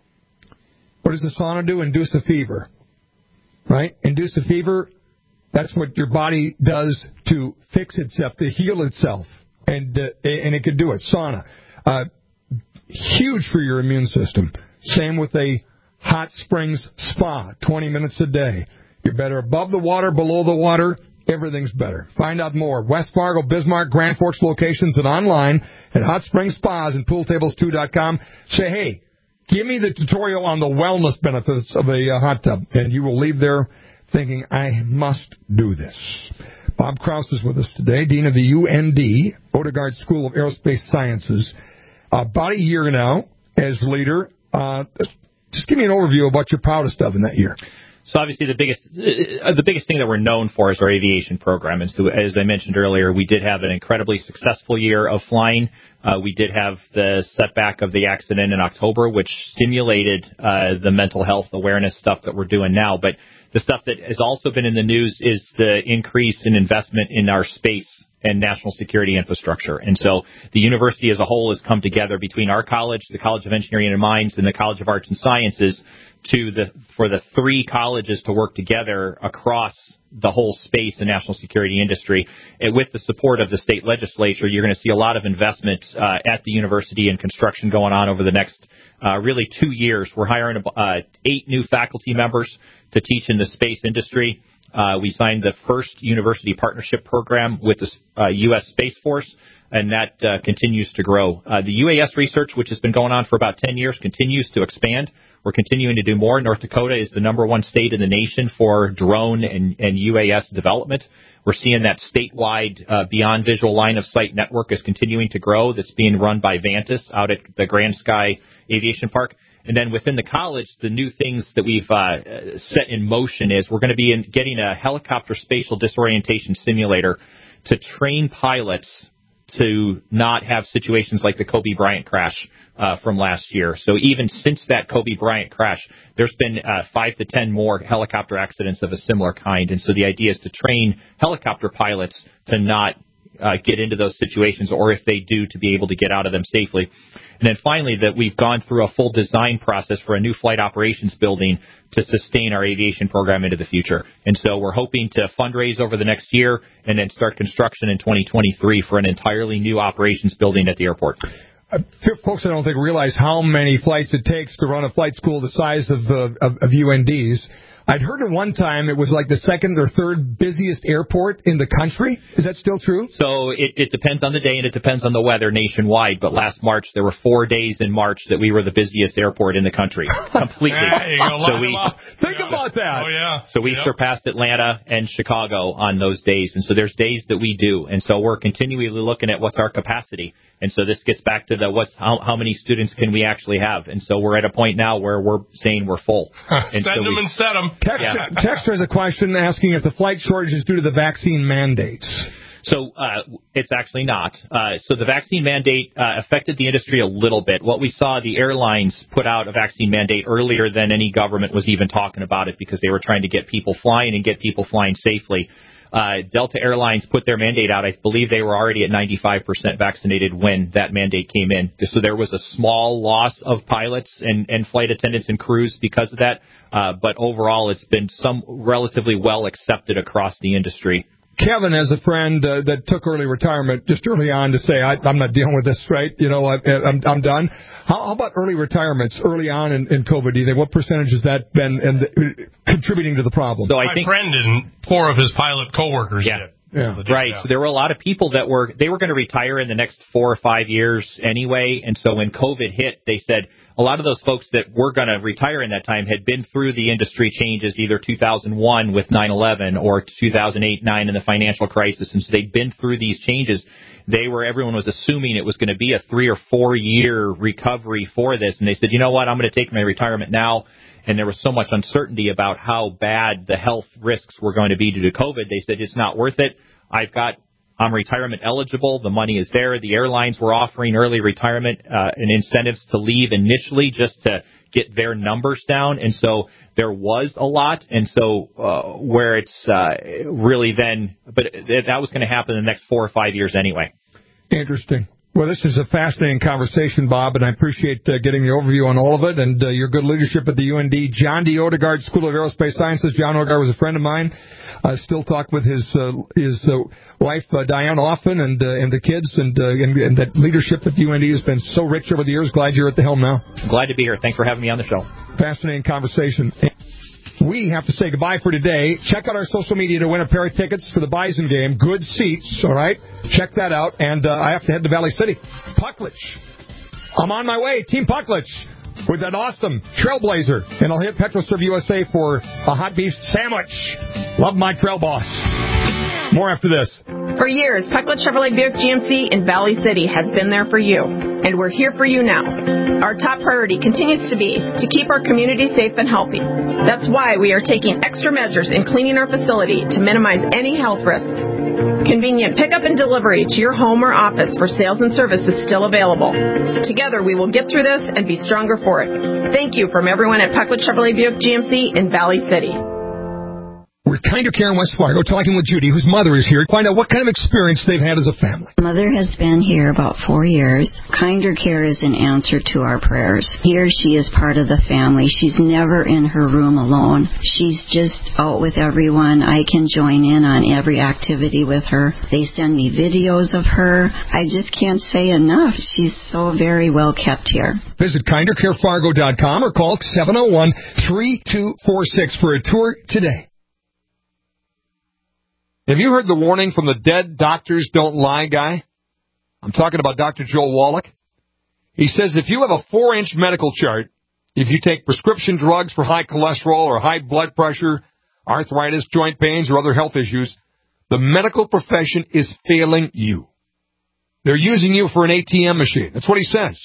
Speaker 2: What does the sauna do? Induce a fever, right? Induce a fever, that's what your body does to fix itself, to heal itself, and uh, and it can do it. Sauna, uh, huge for your immune system. Same with a Hot Springs Spa, twenty minutes a day. You're better above the water, below the water. Everything's better. Find out more. West Fargo, Bismarck, Grand Forks locations and online at Hot Springs Spas and Pool Tables two dot com. Say, hey, give me the tutorial on the wellness benefits of a uh, hot tub, and you will leave there thinking, I must do this. Bob Krause is with us today, Dean of the U N D, Odegaard School of Aerospace Sciences. Uh, about a year now as leader. Uh, just give me an overview of what you're proudest of in that year.
Speaker 15: So obviously the biggest uh, the biggest thing that we're known for is our aviation program. And so as I mentioned earlier, we did have an incredibly successful year of flying. Uh, we did have the setback of the accident in October, which stimulated uh, the mental health awareness stuff that we're doing now. But the stuff that has also been in the news is the increase in investment in our space and national security infrastructure. And so the university as a whole has come together between our college, the College of Engineering and Mines, and the College of Arts and Sciences to the for the three colleges to work together across the whole space and national security industry. And with the support of the state legislature, you're going to see a lot of investment uh, at the university and construction going on over the next uh, really two years. We're hiring uh, eight new faculty members to teach in the space industry. Uh, we signed the first university partnership program with the uh, U S Space Force, and that uh, continues to grow. Uh, the U A S research, which has been going on for about ten years, continues to expand. We're continuing to do more. North Dakota is the number one state in the nation for drone and, and U A S development. We're seeing that statewide uh, Beyond Visual Line of Sight network is continuing to grow. That's being run by Vantis out at the Grand Sky Aviation Park. And then within the college, the new things that we've uh, set in motion is we're going to be in, getting a helicopter spatial disorientation simulator to train pilots to not have situations like the Kobe Bryant crash uh, from last year. So even since that Kobe Bryant crash, there's been uh, five to ten more helicopter accidents of a similar kind. And so the idea is to train helicopter pilots to not uh, get into those situations, or if they do, to be able to get out of them safely. And then finally, that we've gone through a full design process for a new flight operations building to sustain our aviation program into the future. And so we're hoping to fundraise over the next year and then start construction in twenty twenty-three for an entirely new operations building at the airport.
Speaker 2: Uh, folks, I don't think realize how many flights it takes to run a flight school the size of, uh, of, of U N D's. I'd heard at one time it was like the second or third busiest airport in the country. Is that still true?
Speaker 15: So it, it depends on the day and it depends on the weather nationwide. But last March, there were four days in March that we were the busiest airport in the country. Completely.
Speaker 2: There you go.
Speaker 15: So we,
Speaker 2: Think yeah. about that.
Speaker 15: Oh, yeah. So we yep. surpassed Atlanta and Chicago on those days. And so there's days that we do. And so we're continually looking at what's our capacity. And so this gets back to the what's how, how many students can we actually have? And so we're at a point now where we're saying we're full.
Speaker 1: Send
Speaker 15: so
Speaker 1: them
Speaker 15: we,
Speaker 1: and set them.
Speaker 2: Texter, yeah. Texter has a question asking if the flight shortage is due to the vaccine mandates.
Speaker 15: So uh, it's actually not. Uh, so the vaccine mandate uh, affected the industry a little bit. What we saw, the airlines put out a vaccine mandate earlier than any government was even talking about it because they were trying to get people flying and get people flying safely. Uh, Delta Airlines put their mandate out. I believe they were already at ninety-five percent vaccinated when that mandate came in. So there was a small loss of pilots and, and flight attendants and crews because of that. Uh, but overall, it's been some relatively well accepted across the industry.
Speaker 2: Kevin has a friend uh, that took early retirement just early on to say, I, I'm not dealing with this, right? You know, I, I'm, I'm done. How, how about early retirements early on in, in COVID? Do you think what percentage has that been in the, contributing to the problem?
Speaker 15: So I
Speaker 1: My
Speaker 15: think,
Speaker 1: friend and four of his pilot coworkers
Speaker 15: yeah.
Speaker 1: did.
Speaker 2: Yeah.
Speaker 15: Right. So there were a lot of people that were, they were going to retire in the next four or five years anyway. And so when COVID hit, they said a lot of those folks that were going to retire in that time had been through the industry changes, either two thousand one with nine eleven or two thousand eight nine in the financial crisis. And so they'd been through these changes. They were, everyone was assuming it was going to be a three or four year recovery for this. And they said, you know what, I'm going to take my retirement now. And there was so much uncertainty about how bad the health risks were going to be due to COVID. They said, it's not worth it. I've got I'm retirement eligible. The money is there. The airlines were offering early retirement uh, and incentives to leave initially just to get their numbers down. And so there was a lot. And so uh, where it's uh, really then, but that was going to happen in the next four or five years anyway.
Speaker 2: Interesting. Well, this is a fascinating conversation, Bob, and I appreciate uh, getting the overview on all of it and uh, your good leadership at the U N D. John D. Odegaard School of Aerospace Sciences. John Odegaard was a friend of mine. I still talk with his uh, his uh, wife, uh, Diane, often, and uh, and the kids, and, uh, and and that leadership at the U N D has been so rich over the years. Glad you're at the helm now.
Speaker 15: Glad to be here. Thanks for having me on the show.
Speaker 2: Fascinating conversation. We have to say goodbye for today. Check out our social media to win a pair of tickets for the Bison game. Good seats, all right? Check that out. And uh, I have to head to Valley City. Pucklich. I'm on my way. Team Pucklich with that awesome Trailblazer. And I'll hit PetroServe U S A for a hot beef sandwich. Love my Trail Boss. More after this.
Speaker 4: For years, Pucklich Chevrolet Buick G M C in Valley City has been there for you, and we're here for you now. Our top priority continues to be to keep our community safe and healthy. That's why we are taking extra measures in cleaning our facility to minimize any health risks. Convenient pickup and delivery to your home or office for sales and service is still available. Together, we will get through this and be stronger for it. Thank you from everyone at Pucklich Chevrolet Buick G M C in Valley City.
Speaker 2: We're Kinder Care in West Fargo talking with Judy, whose mother is here, to find out what kind of experience they've had as a family.
Speaker 5: Mother has been here about four years. Kinder Care is an answer to our prayers. Here she is part of the family. She's never in her room alone. She's just out with everyone. I can join in on every activity with her. They send me videos of her. I just can't say enough. She's so very well kept here.
Speaker 2: Visit kinder care fargo dot com or call seven oh one, three two four six for a tour today. Have you heard the warning from the dead doctors don't lie guy? I'm talking about Doctor Joel Wallach. He says if you have a four-inch medical chart, if you take prescription drugs for high cholesterol or high blood pressure, arthritis, joint pains, or other health issues, the medical profession is failing you. They're using you for an A T M machine. That's what he says.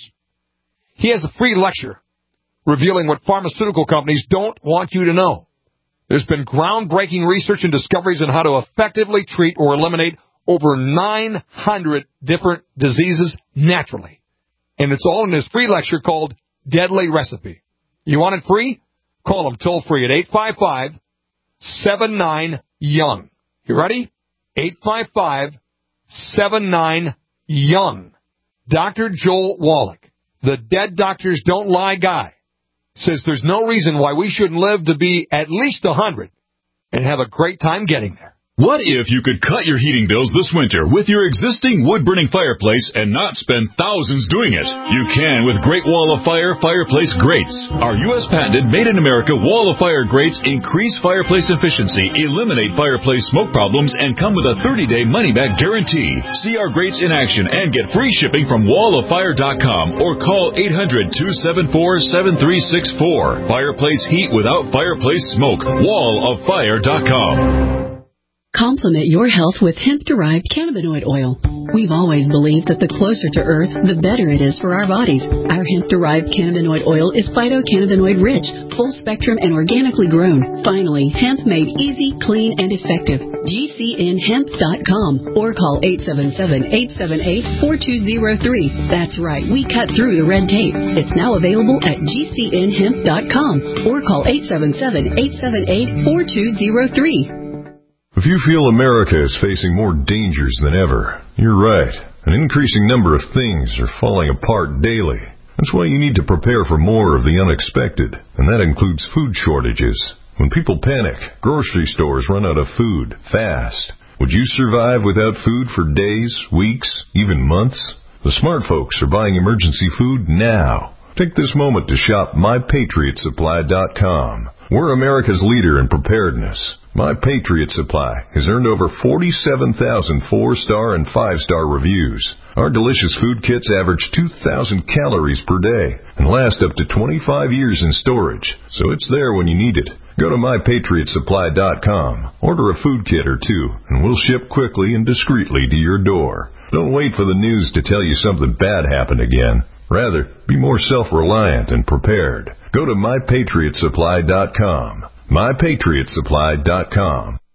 Speaker 2: He has a free lecture revealing what pharmaceutical companies don't want you to know. There's been groundbreaking research and discoveries on how to effectively treat or eliminate over nine hundred different diseases naturally. And it's all in this free lecture called Deadly Recipe. You want it free? Call them toll free at eight five five, seven nine, young. You ready? eight five five, seven nine, young. Doctor Joel Wallach, the dead doctors don't lie guy, says there's no reason why we shouldn't live to be at least one hundred and have a great time getting there.
Speaker 6: What if you could cut your heating bills this winter with your existing wood-burning fireplace and not spend thousands doing it? You can with Great Wall of Fire Fireplace Grates. Our U S patented made-in-America Wall of Fire grates increase fireplace efficiency, eliminate fireplace smoke problems, and come with a thirty-day money-back guarantee. See our grates in action and get free shipping from wall of fire dot com or call eight hundred, two seven four, seven three six four. Fireplace heat without fireplace smoke. wall of fire dot com.
Speaker 7: Complement your health with hemp-derived cannabinoid oil. We've always believed that the closer to Earth, the better it is for our bodies. Our hemp-derived cannabinoid oil is phytocannabinoid-rich, full-spectrum, and organically grown. Finally, hemp made easy, clean, and effective. G C N hemp dot com or call eight seven seven, eight seven eight, four two zero three. That's right, we cut through the red tape. It's now available at G C N hemp dot com or call eight seven seven, eight seven eight, four two zero three.
Speaker 25: If you feel America is facing more dangers than ever, you're right. An increasing number of things are falling apart daily. That's why you need to prepare for more of the unexpected, and that includes food shortages. When people panic, grocery stores run out of food fast. Would you survive without food for days, weeks, even months? The smart folks are buying emergency food now. Take this moment to shop my patriot supply dot com. We're America's leader in preparedness. My Patriot Supply has earned over forty-seven thousand four-star and five-star reviews. Our delicious food kits average two thousand calories per day and last up to twenty-five years in storage, so it's there when you need it. Go to my patriot supply dot com, order a food kit or two, and we'll ship quickly and discreetly to your door. Don't wait for the news to tell you something bad happened again. Rather, be more self-reliant and prepared. Go to my patriot supply dot com. my patriot supply dot com.